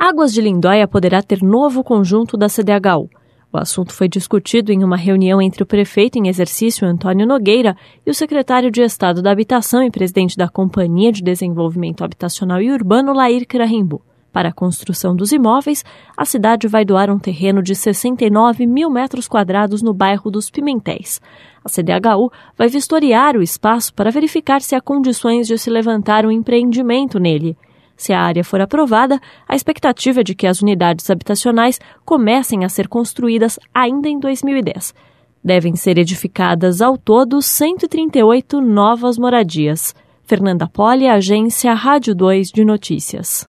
Águas de Lindóia poderá ter novo conjunto da CDHU. O assunto foi discutido em uma reunião entre o prefeito em exercício, Antônio Nogueira, e o secretário de Estado da Habitação e presidente da Companhia de Desenvolvimento Habitacional e Urbano, Lair Krahenbu. Para a construção dos imóveis, a cidade vai doar um terreno de 69 mil metros quadrados no bairro dos Pimentéis. A CDHU vai vistoriar o espaço para verificar se há condições de se levantar um empreendimento nele. Se a área for aprovada, a expectativa é de que as unidades habitacionais comecem a ser construídas ainda em 2010. Devem ser edificadas ao todo 138 novas moradias. Fernanda Poli, Agência Rádio 2 de Notícias.